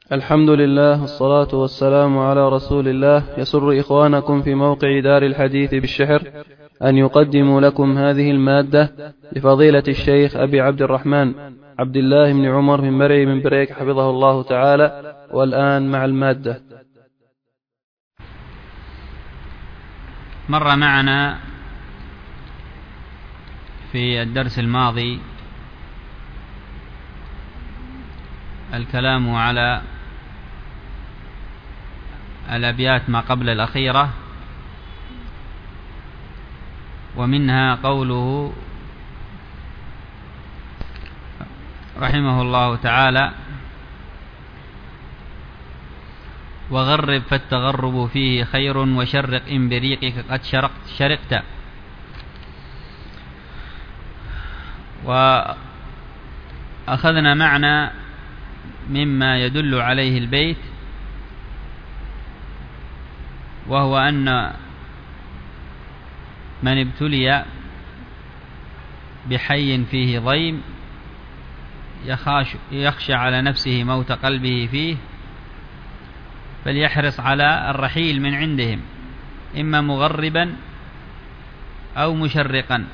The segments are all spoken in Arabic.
الحمد لله والصلاة والسلام على رسول الله. يسر إخوانكم في موقع دار الحديث بالشحر أن يقدموا لكم هذه المادة لفضيلة الشيخ أبي عبد الرحمن عبد الله بن عمر بن مرعي بن بريك حفظه الله تعالى. والآن مع المادة. مر معنا في الدرس الماضي الكلام على الأبيات ما قبل الأخيرة، ومنها قوله رحمه الله تعالى: وغرب فالتغرب فيه خير، وشرق إن بريقك قد شرقت. وأخذنا معنى مما يدل عليه البيت، وهو أن من ابتلي بحي فيه ضيم يخشى على نفسه موت قلبه فيه، فليحرص على الرحيل من عندهم، إما مغربا أو مشرقا.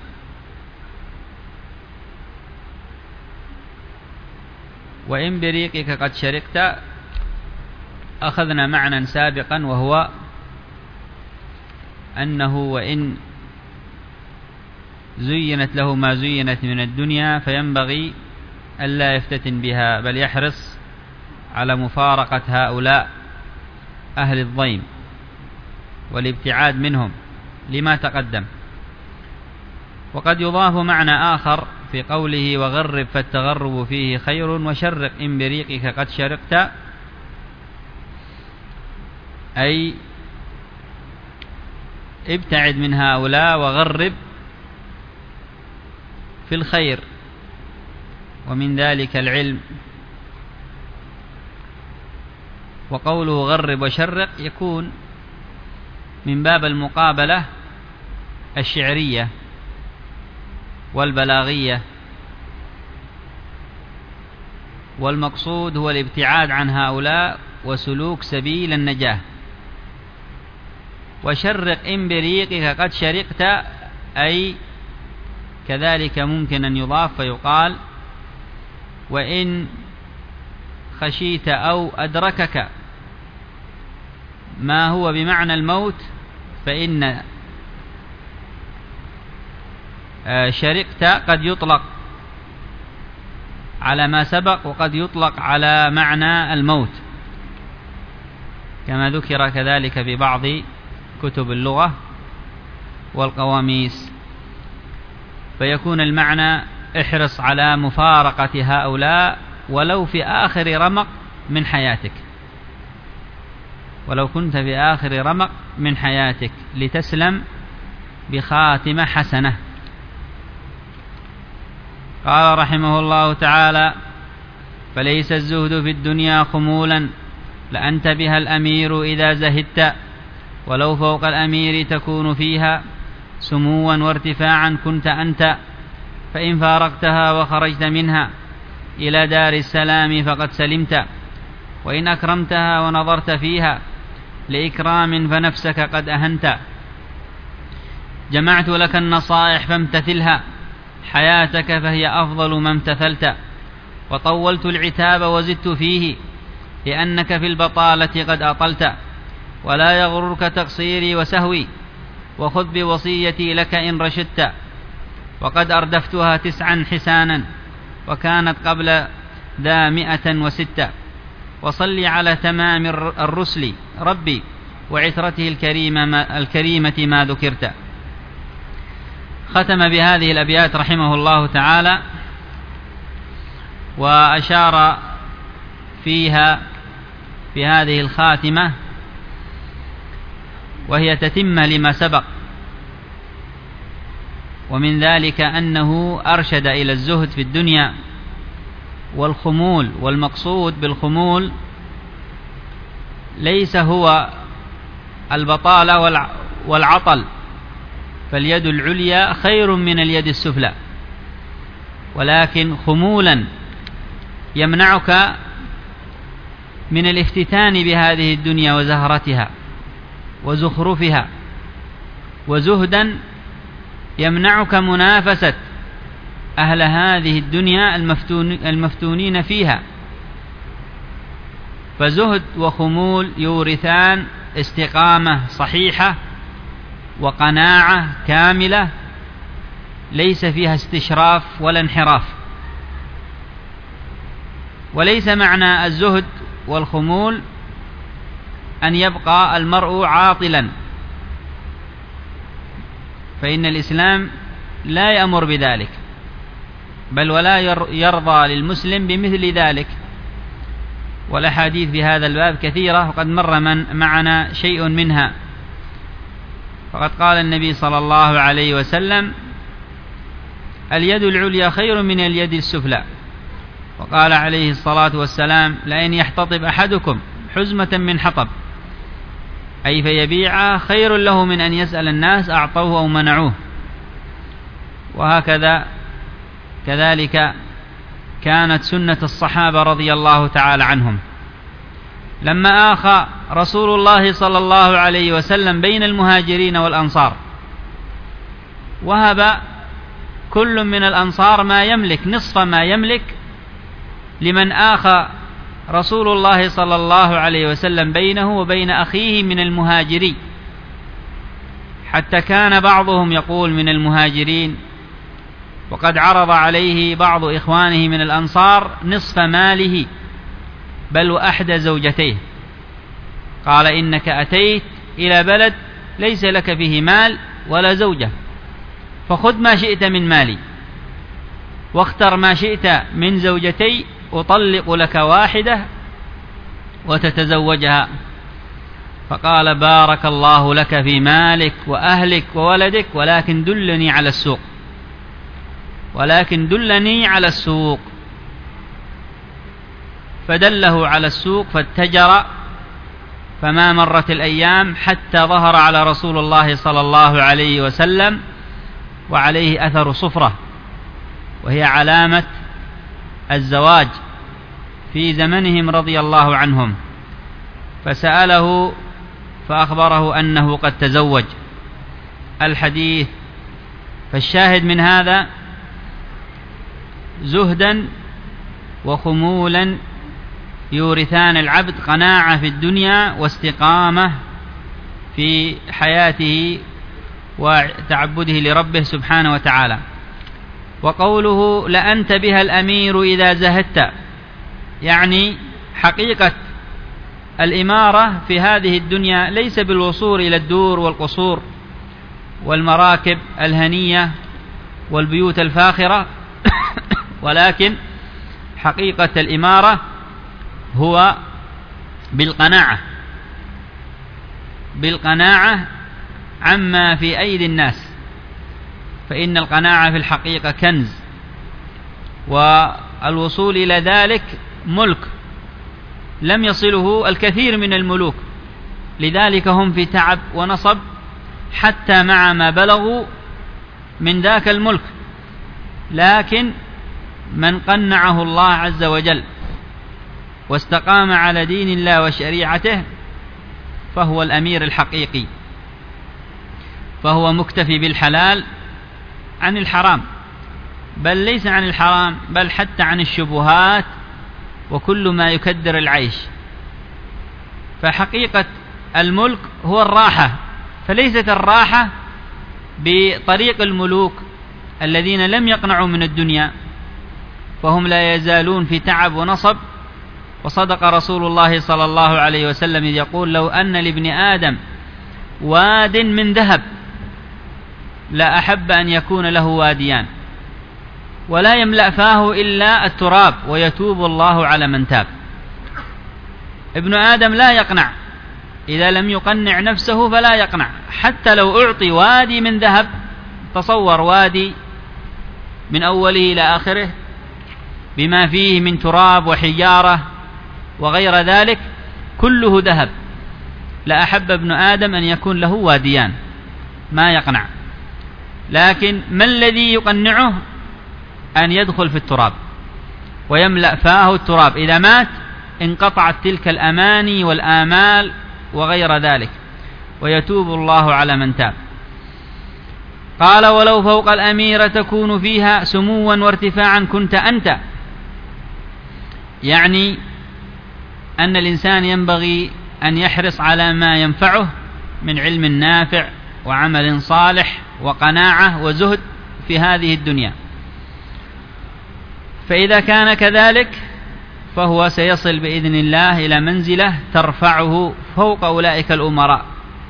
وإن بريقك قد شرقت أخذنا معنى سابقا، وهو أنه وإن زينت له ما زينت من الدنيا فينبغي ألا يفتتن بها، بل يحرص على مفارقة هؤلاء أهل الضيم والابتعاد منهم لما تقدم. وقد يضاف معنى آخر في قوله: وغرب فالتغرب فيه خير، وشرق إن بريقك قد شرقت، أي ابتعد من هؤلاء وغرب في الخير، ومن ذلك العلم. وقوله غرب وشرق يكون من باب المقابلة الشعرية والبلاغية، والمقصود هو الابتعاد عن هؤلاء وسلوك سبيل النجاة. وشرق إن بريقك قد شرقت، أي كذلك ممكن أن يضاف فيقال: وإن خشيت أو أدركك ما هو بمعنى الموت فإن شرقت قد يطلق على ما سبق، وقد يطلق على معنى الموت، كما ذكر كذلك في بعض كتب اللغة والقواميس. فيكون المعنى: احرص على مفارقة هؤلاء ولو في آخر رمق من حياتك، ولو كنت في آخر رمق من حياتك، لتسلم بخاتمة حسنة. قال رحمه الله تعالى: فليس الزهد في الدنيا خمولا، لأنت بها الأمير إذا زهدت، ولو فوق الأمير تكون فيها سموا وارتفاعا كنت أنت، فإن فارقتها وخرجت منها إلى دار السلام فقد سلمت، وإن أكرمتها ونظرت فيها لإكرام فنفسك قد أهنت. جمعت لك النصائح فامتثلها، حياتك فهي أفضل ما امتثلت، وطولت العتاب وزدت فيه، لأنك في البطالة قد أطلت، ولا يغررك تقصيري وسهوي، وخذ بوصيتي لك إن رشدت. وقد أردفتها 9 حسانا، وكانت قبل ذا 106، وصلي على تمام الرسل ربي، وعترته الكريمة ما ذكرت. ختم بهذه الأبيات رحمه الله تعالى، وأشار فيها في هذه الخاتمة، وهي تتمة لما سبق، ومن ذلك أنه أرشد إلى الزهد في الدنيا والخمول. والمقصود بالخمول ليس هو البطالة والعطل، فاليد العليا خير من اليد السفلى، ولكن خمولا يمنعك من الافتتان بهذه الدنيا وزهرتها وزخرفها، وزهدا يمنعك منافسة أهل هذه الدنيا المفتونين فيها. فزهد وخمول يورثان استقامة صحيحة وقناعة كاملة ليس فيها استشراف ولا انحراف. وليس معنى الزهد والخمول أن يبقى المرء عاطلا، فإن الإسلام لا يأمر بذلك، بل ولا يرضى للمسلم بمثل ذلك. والأحاديث في هذا الباب كثيرة، وقد مر معنا شيء منها. فقد قال النبي صلى الله عليه وسلم: اليد العليا خير من اليد السفلى. وقال عليه الصلاة والسلام: لئن يحتطب أحدكم حزمة من حطب، أي فيبيعها، خير له من أن يسأل الناس أعطوه أو منعوه. وهكذا كذلك كانت سنة الصحابة رضي الله تعالى عنهم. لما آخى رسول الله صلى الله عليه وسلم بين المهاجرين والأنصار، وهب كل من الأنصار ما يملك، نصف ما يملك، لمن آخى رسول الله صلى الله عليه وسلم بينه وبين أخيه من المهاجرين، حتى كان بعضهم يقول من المهاجرين، وقد عرض عليه بعض إخوانه من الأنصار نصف ماله، بل وأحدى زوجتيه، قال: إنك أتيت إلى بلد ليس لك فيه مال ولا زوجة، فخذ ما شئت من مالي، واختر ما شئت من زوجتي، أطلق لك واحدة وتتزوجها. فقال: بارك الله لك في مالك وأهلك وولدك، ولكن دلني على السوق، ولكن دلني على السوق. فدله على السوق فاتجر، فما مرت الأيام حتى ظهر على رسول الله صلى الله عليه وسلم وعليه أثر صفرة، وهي علامة الزواج في زمنهم رضي الله عنهم. فسأله فأخبره أنه قد تزوج. الحديث. فالشاهد من هذا: زهدا وخمولا يورثان العبد قناعة في الدنيا واستقامة في حياته وتعبده لربه سبحانه وتعالى. وقوله: لأنت بها الأمير إذا زهدت، يعني حقيقة الإمارة في هذه الدنيا ليس بالوصول إلى الدور والقصور والمراكب الهنية والبيوت الفاخرة، ولكن حقيقة الإمارة هو بالقناعة عما في أيدي الناس، فإن القناعة في الحقيقة كنز، والوصول إلى ذلك ملك لم يصله الكثير من الملوك، لذلك هم في تعب ونصب حتى مع ما بلغوا من ذاك الملك. لكن من قنعه الله عز وجل واستقام على دين الله وشريعته فهو الأمير الحقيقي، فهو مكتفي بالحلال عن الحرام، بل ليس عن الحرام، بل حتى عن الشبهات وكل ما يكدر العيش. فحقيقة الملك هو الراحة، فليست الراحة بطريق الملوك الذين لم يقنعوا من الدنيا، فهم لا يزالون في تعب ونصب. وصدق رسول الله صلى الله عليه وسلم إذ يقول: لو أن لابن آدم واد من ذهب لا أحب أن يكون له واديان، ولا يملأ فاه إلا التراب، ويتوب الله على من تاب. ابن آدم لا يقنع، إذا لم يقنع نفسه فلا يقنع، حتى لو أعطي وادي من ذهب. تصور وادي من أوله إلى آخره بما فيه من تراب وحجارة وغير ذلك كله ذهب، لا أحب ابن آدم أن يكون له واديان، ما يقنع. لكن ما الذي يقنعه؟ أن يدخل في التراب ويملأ فاه التراب، إذا مات انقطعت تلك الأماني والآمال وغير ذلك، ويتوب الله على من تاب. قال: ولو فوق الأميرة تكون فيها سموا وارتفاعا كنت أنت. يعني أن الإنسان ينبغي أن يحرص على ما ينفعه من علم نافع وعمل صالح وقناعة وزهد في هذه الدنيا، فإذا كان كذلك فهو سيصل بإذن الله إلى منزلة ترفعه فوق أولئك الأمراء،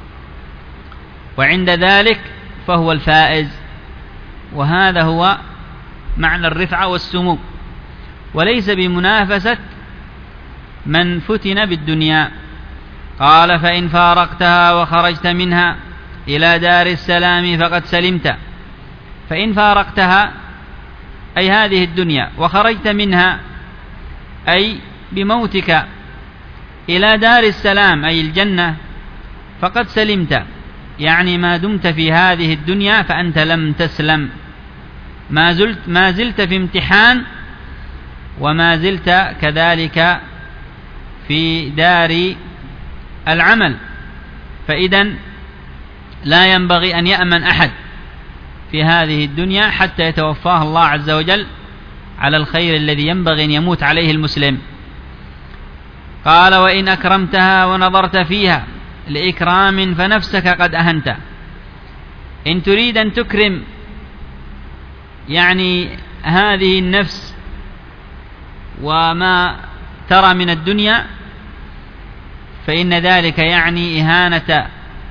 وعند ذلك فهو الفائز. وهذا هو معنى الرفعة والسمو، وليس بمنافسة من فتن بالدنيا. قال: فإن فارقتها وخرجت منها إلى دار السلام فقد سلمت. فإن فارقتها أي هذه الدنيا وخرجت منها أي بموتك إلى دار السلام أي الجنة فقد سلمت، يعني ما دمت في هذه الدنيا فأنت لم تسلم، ما زلت في امتحان، وما زلت كذلك في دار العمل. فإذن لا ينبغي أن يأمن أحد في هذه الدنيا حتى يتوفاه الله عز وجل على الخير الذي ينبغي أن يموت عليه المسلم. قال: وإن أكرمتها ونظرت فيها لإكرام فنفسك قد أهنت. إن تريد أن تكرم يعني هذه النفس وما ترى من الدنيا، فإن ذلك يعني إهانة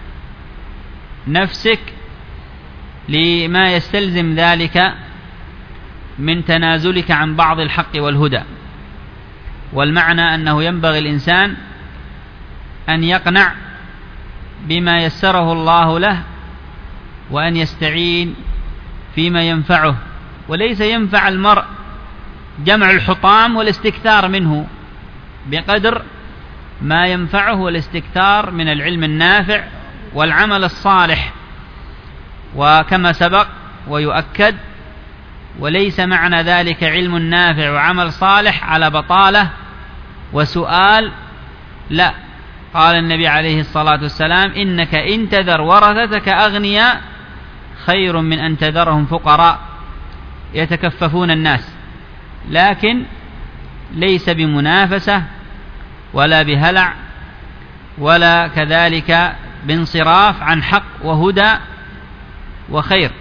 نفسك لما يستلزم ذلك من تنازلك عن بعض الحق والهدى. والمعنى أنه ينبغي الإنسان أن يقنع بما يسره الله له، وأن يستعين فيما ينفعه، وليس ينفع المرء جمع الحطام والاستكثار منه بقدر ما ينفعه والاستكثار من العلم النافع والعمل الصالح. وكما سبق ويؤكد، وليس معنى ذلك علم نافع وعمل صالح على بطالة وسؤال، لا. قال النبي عليه الصلاة والسلام: إنك إن تذر ورثتك أغنياء خير من أن تذرهم فقراء يتكففون الناس. لكن ليس بمنافسة ولا بهلع ولا كذلك بانصراف عن حق وهدى وخير.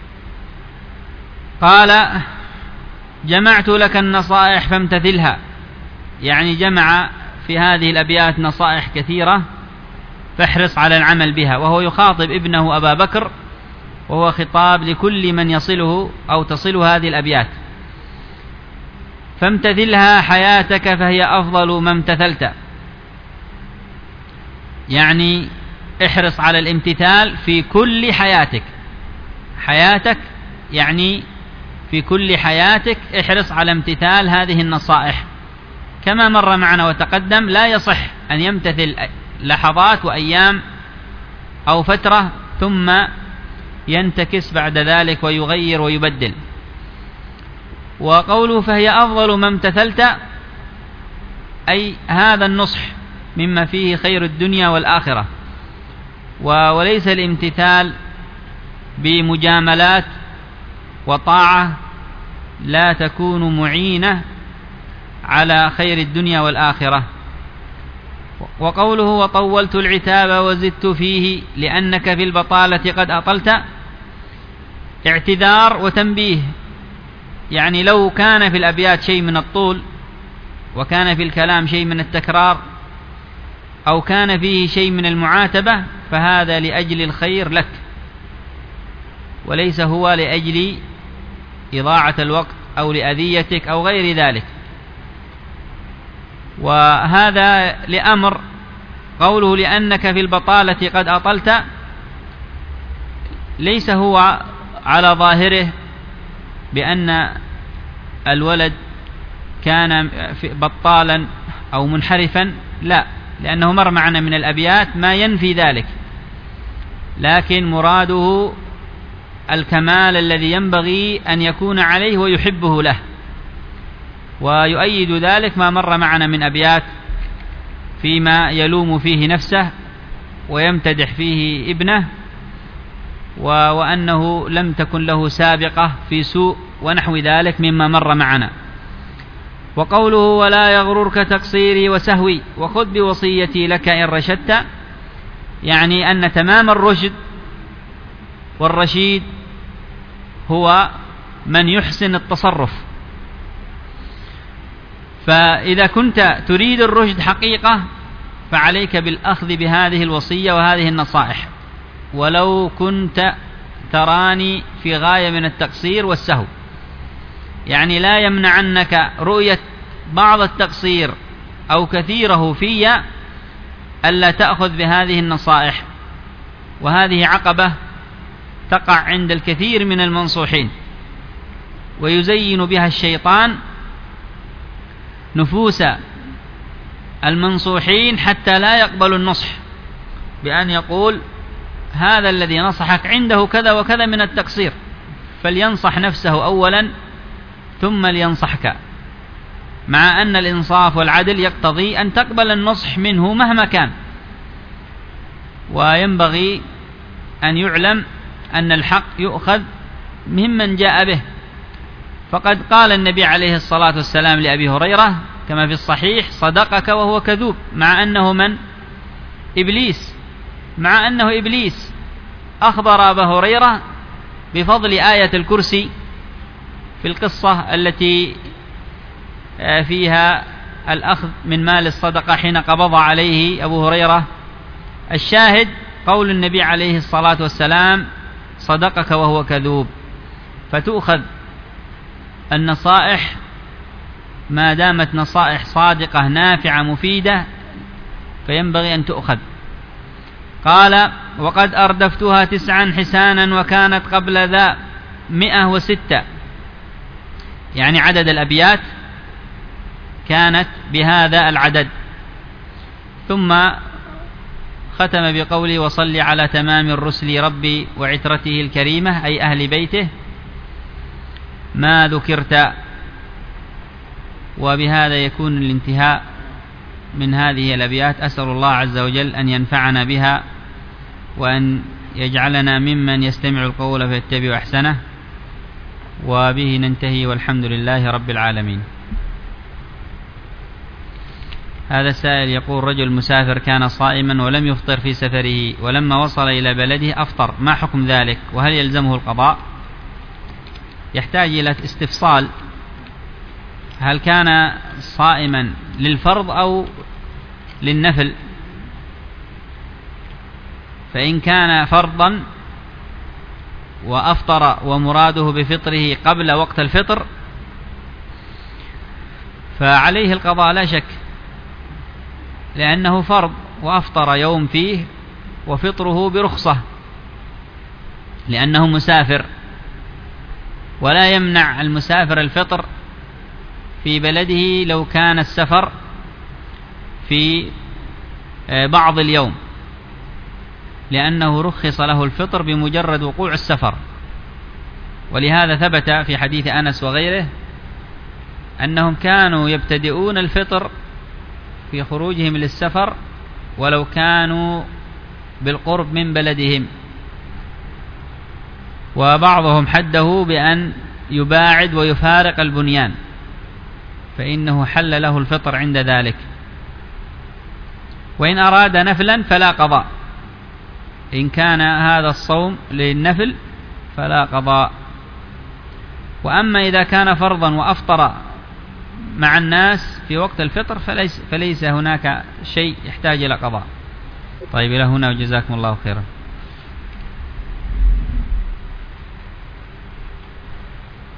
قال: جمعت لك النصائح فامتثلها، يعني جمع في هذه الأبيات نصائح كثيرة فاحرص على العمل بها، وهو يخاطب ابنه أبا بكر، وهو خطاب لكل من يصله أو تصله هذه الأبيات. فامتثلها حياتك فهي أفضل ما امتثلت، يعني احرص على الامتثال في كل حياتك. حياتك يعني في كل حياتك احرص على امتثال هذه النصائح. كما مر معنا وتقدم، لا يصح أن يمتثل لحظات وأيام أو فترة ثم ينتكس بعد ذلك ويغير ويبدل. وقوله فهي أفضل ما امتثلت أي هذا النصح مما فيه خير الدنيا والآخرة، وليس الامتثال بمجاملات وطاعة لا تكون معينة على خير الدنيا والآخرة. وقوله وطولت العتاب وزدت فيه لأنك في البطالة قد أطلت، اعتذار وتنبيه. يعني لو كان في الأبيات شيء من الطول، وكان في الكلام شيء من التكرار، أو كان فيه شيء من المعاتبة، فهذا لأجل الخير لك، وليس هو لأجل إضاعة الوقت أو لأذيتك أو غير ذلك. وهذا لأمر. قوله لأنك في البطالة قد أطلت ليس هو على ظاهره بأن الولد كان بطالا أو منحرفا، لا، لأنه مر معنا من الأبيات ما ينفي ذلك، لكن مراده الكمال الذي ينبغي أن يكون عليه ويحبه له. ويؤيد ذلك ما مر معنا من أبيات فيما يلوم فيه نفسه ويمتدح فيه ابنه، وأنه لم تكن له سابقة في سوء ونحو ذلك مما مر معنا. وقوله ولا يغررك تقصيري وسهوي وخذ بوصيتي لك إن رشدت، يعني أن تمام الرشد والرشيد هو من يحسن التصرف. فإذا كنت تريد الرشد حقيقة فعليك بالأخذ بهذه الوصية وهذه النصائح، ولو كنت تراني في غاية من التقصير والسهو. يعني لا يمنعنك رؤية بعض التقصير أو كثيره في ألا تأخذ بهذه النصائح، وهذه عقبة تقع عند الكثير من المنصوحين، ويزين بها الشيطان نفوس المنصوحين حتى لا يقبلوا النصح، بأن يقول هذا الذي نصحك عنده كذا وكذا من التقصير، فلينصح نفسه أولا ثم لينصحك، مع أن الإنصاف والعدل يقتضي أن تقبل النصح منه مهما كان. وينبغي أن يعلم أن الحق يؤخذ ممن جاء به. فقد قال النبي عليه الصلاة والسلام لأبي هريرة كما في الصحيح صدقك وهو كذوب، مع أنه من؟ إبليس، مع أنه إبليس أخبر أبا هريرة بفضل آية الكرسي في القصة التي فيها الأخذ من مال الصدقة حين قبض عليه أبو هريرة. الشاهد قول النبي عليه الصلاة والسلام صدقك وهو كذوب. فتؤخذ النصائح ما دامت نصائح صادقة نافعة مفيدة فينبغي أن تؤخذ. قال وقد أردفتها 9 حسانا وكانت قبل ذا 106، يعني عدد الأبيات كانت بهذا العدد. ثم ختم بقوله وصل على تمام الرسل ربي وعترته الكريمة، أي أهل بيته ما ذكرت. وبهذا يكون الانتهاء من هذه الأبيات. أسأل الله عز وجل أن ينفعنا بها وأن يجعلنا ممن يستمع القول فيتبع أحسنه. وبه ننتهي والحمد لله رب العالمين. هذا السائل يقول رجل مسافر كان صائما ولم يفطر في سفره، ولما وصل إلى بلده أفطر، ما حكم ذلك؟ وهل يلزمه القضاء؟ يحتاج إلى استفصال، هل كان صائما للفرض أو للنفل؟ فإن كان فرضا وأفطر ومراده بفطره قبل وقت الفطر فعليه القضاء لا شك، لأنه فرض وأفطر يوم فيه وفطره برخصة لأنه مسافر، ولا يمنع المسافر الفطر في بلده لو كان السفر في بعض اليوم، لأنه رخص له الفطر بمجرد وقوع السفر. ولهذا ثبت في حديث أنس وغيره أنهم كانوا يبتدئون الفطر في خروجهم للسفر ولو كانوا بالقرب من بلدهم، وبعضهم حده بأن يباعد ويفارق البنيان فإنه حل له الفطر عند ذلك. وإن أراد نفلا فلا قضاء، إن كان هذا الصوم للنفل فلا قضاء. وأما إذا كان فرضا وأفطر مع الناس في وقت الفطر فليس هناك شيء يحتاج إلى قضاء. طيب إلى هنا وجزاكم الله خيرا.